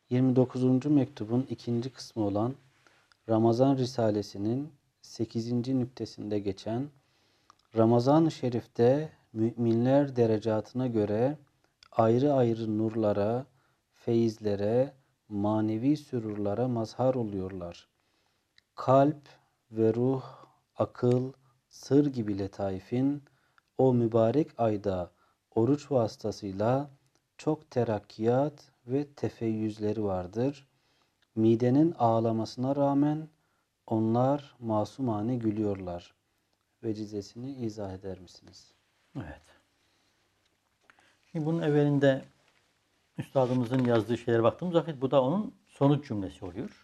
29. mektubun ikinci kısmı olan Ramazan Risalesi'nin 8. nüktesinde geçen Ramazan-ı Şerif'te müminler derecatına göre ayrı ayrı nurlara, feyizlere, manevi sürurlara mazhar oluyorlar. Kalp ve ruh, akıl, sır gibi letaifin o mübarek ayda oruç vasıtasıyla çok terakkiyat ve tefeyyüzleri vardır. Midenin ağlamasına rağmen onlar masumane gülüyorlar. Vecizesini izah eder misiniz? Evet. Şimdi bunun evvelinde üstadımızın yazdığı şeylere baktığımız vakit bu da onun sonuç cümlesi oluyor.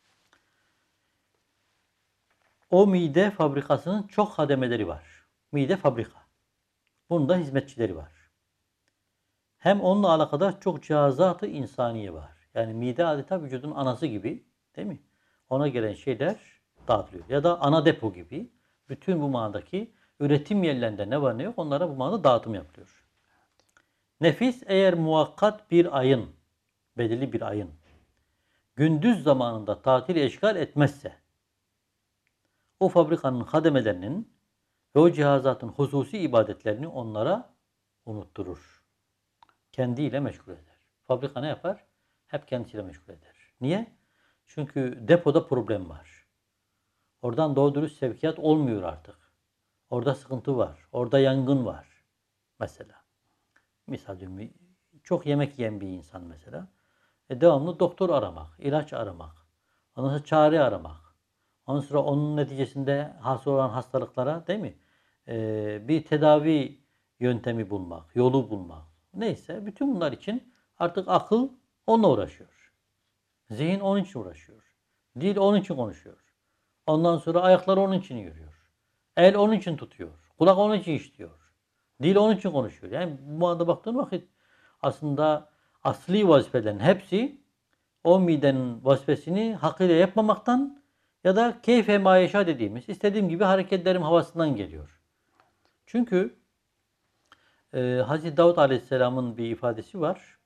O mide fabrikasının çok hademeleri var. Mide fabrika. Bunun da hizmetçileri var. Hem onunla alakadar çok cihazat-ı insaniye var. Yani mide adeta vücudun anası gibi, değil mi? Ona gelen şeyler dağıtılıyor. Ya da ana depo gibi. Bütün bu manadaki üretim yerlerinde ne var ne yok onlara bu manada dağıtım yapılıyor. Nefis eğer muhakkat bir ayın, belirli bir ayın gündüz zamanında tatil eşgal etmezse o fabrikanın hademelerinin ve o cihazatın hususi ibadetlerini onlara unutturur. Kendiyle meşgul eder. Fabrika ne yapar? Hep kendisiyle meşgul eder. Niye? Çünkü depoda problem var. Oradan doğru dürüst sevkiyat olmuyor artık. Orada sıkıntı var. Orada yangın var. Mesela. Misal diyorum, çok yemek yiyen bir insan mesela. Devamlı doktor aramak, ilaç aramak, ondan sonra çare aramak. Ondan sonra onun neticesinde hasıl olan hastalıklara değil mi? Bir tedavi yöntemi bulmak, yolu bulmak. Neyse bütün bunlar için artık akıl onunla uğraşıyor. Zihin onun için uğraşıyor. Dil onun için konuşuyor. Ondan sonra ayaklar onun için yürüyor. El onun için tutuyor. Kulak onun için işitiyor. Dil onun için konuşuyor. Yani bu anda baktığın vakit aslında asli vazifelerin hepsi o midenin vazifesini hakkıyla yapmamaktan ya da keyfe mayeşa dediğimiz istediğim gibi hareketlerim havasından geliyor. Çünkü Hazreti Davud Aleyhisselam'ın bir ifadesi var.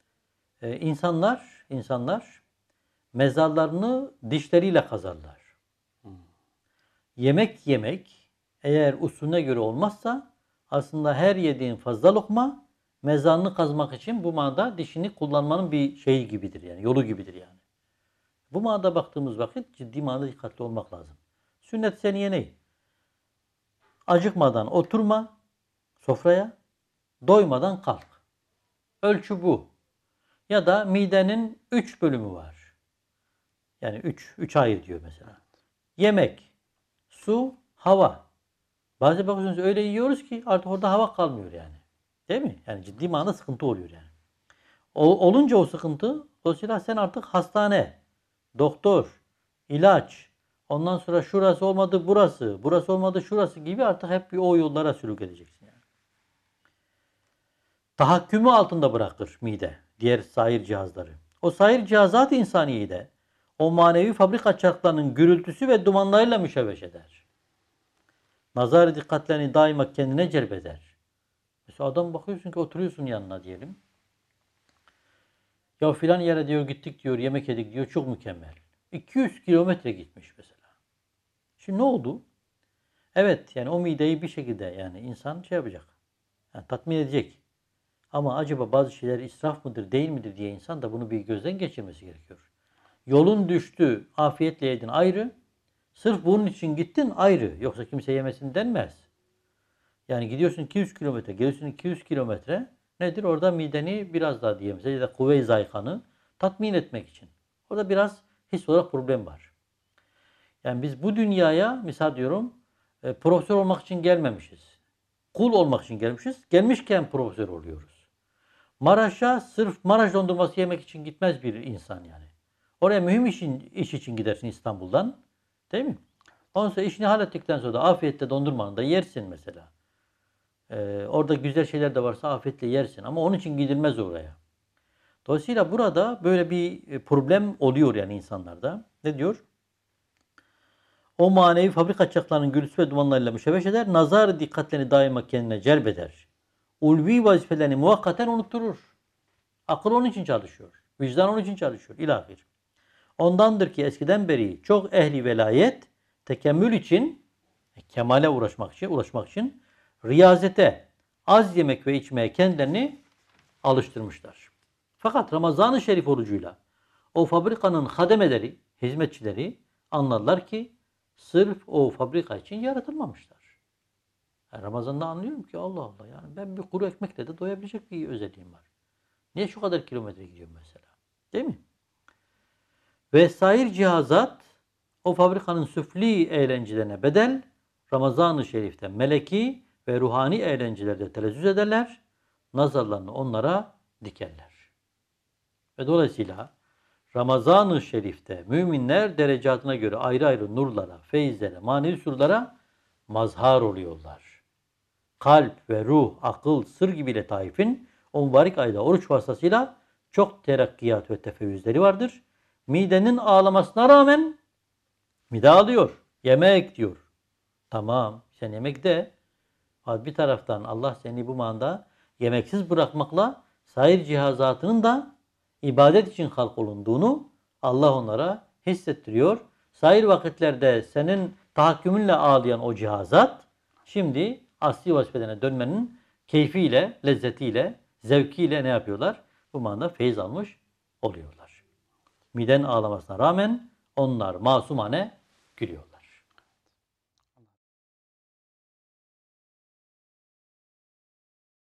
İnsanlar mezarlarını dişleriyle kazarlar. Yemek eğer usulüne göre olmazsa aslında her yediğin fazla lokma mezarını kazmak için bu manada dişini kullanmanın bir şeyi gibidir yani yolu gibidir yani. Bu manada baktığımız vakit ciddi manada dikkatli olmak lazım. Sünnet seniye ne? Acıkmadan oturma sofraya, doymadan kalk. Ölçü bu. Ya da midenin 3 bölümü var. Yani 3 ayır diyor mesela. Yemek, su, hava. Bazı bakıyorsunuz öyle yiyoruz ki artık orada hava kalmıyor yani. Değil mi? Yani ciddi manada sıkıntı oluyor yani. Olunca o sıkıntı dolayısıyla sen artık hastane, doktor, ilaç, ondan sonra şurası olmadı burası, burası olmadı şurası gibi artık hep bir o yollara sürük edeceksin yani. Tahakkümü altında bırakır mide, diğer sair cihazları. O sair cihazat insaniyeyi de o manevi fabrika çarklarının gürültüsü ve dumanlarıyla müşevveş eder. Nazar dikkatlerini daima kendine celbeder. Mesela adam bakıyorsun ki oturuyorsun yanına diyelim. Ya filan yere diyor gittik diyor yemek yedik diyor çok mükemmel. 200 kilometre gitmiş mesela. Şimdi ne oldu? Evet yani o mideyi bir şekilde yani insan şey yapacak. Yani tatmin edecek. Ama acaba bazı şeyler israf mıdır değil midir diye insan da bunu bir gözden geçirmesi gerekiyor. Yolun düştü afiyetle yedin ayrı. Sırf bunun için gittin ayrı. Yoksa kimse yemesin denmez. Yani gidiyorsun 200 kilometre, geliyorsun 200 kilometre. Nedir? Orada mideni biraz daha diyelim ya da kuvve-i zayıkanı tatmin etmek için. Orada biraz his olarak problem var. Yani biz bu dünyaya misal diyorum profesör olmak için gelmemişiz. Kul olmak için gelmişiz. Gelmişken profesör oluyoruz. Maraş'a sırf Maraş dondurması yemek için gitmez bir insan yani. Oraya mühim iş için gidersin İstanbul'dan. Değil mi? Ondan sonra işini hallettikten sonra da afiyetle dondurmanı da yersin mesela. Orada güzel şeyler de varsa afiyetle yersin. Ama onun için gidilmez oraya. Dolayısıyla burada böyle bir problem oluyor yani insanlarda. Ne diyor? O manevi fabrika çaklarının gürültüsü ve dumanlarıyla müşevveş eder. Nazar dikkatlerini daima kendine celbeder. Ulvi vazifelerini muhakkaten unutturur. Akıl onun için çalışıyor. Vicdan onun için çalışıyor. İlahir. Ondandır ki eskiden beri çok ehli velayet tekemmül için, kemale ulaşmak için riyazete, az yemek ve içmeye kendilerini alıştırmışlar. Fakat Ramazan-ı Şerif orucuyla o fabrikanın hademeleri, hizmetçileri anlarlar ki sırf o fabrika için yaratılmamışlar. Yani Ramazan'da anlıyorum ki Allah Allah, yani ben bir kuru ekmekle de doyabilecek bir özelliğim var. Niye şu kadar kilometre gidiyorum mesela? Değil mi? Vesair cihazat o fabrikanın süfli eğlencelerine bedel, Ramazan-ı Şerif'te meleki ve ruhani eğlencelerde telezzüz ederler, nazarlarını onlara dikerler. Ve dolayısıyla Ramazan-ı Şerif'te müminler derecatına göre ayrı ayrı nurlara, feyizlere, manevi surlara mazhar oluyorlar. Kalp ve ruh, akıl, sır gibi letaifin o mübarek ayda oruç vasıtasıyla çok terakkiyat ve tefeyyüzleri vardır. Midenin ağlamasına rağmen mide ağlıyor. Yemek diyor. Tamam, sen yemek de. Bir taraftan Allah seni bu manda yemeksiz bırakmakla sair cihazatının da ibadet için halk olunduğunu Allah onlara hissettiriyor. Sair vakitlerde senin tahakkümünle ağlayan o cihazat şimdi asli vazifelerine dönmenin keyfiyle, lezzetiyle, zevkiyle ne yapıyorlar? Bu manada feyiz almış oluyorlar. Miden ağlamasına rağmen onlar masumane gülüyorlar.